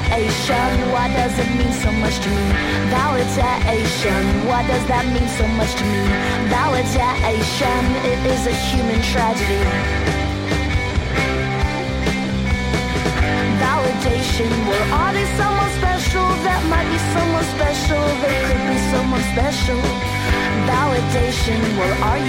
Why does it mean so much to me? Validation, why does that mean so much to me? Validation, it is a human tragedy. Validation, well, are they someone special? That might be someone special, they could be someone special. Validation, well, are you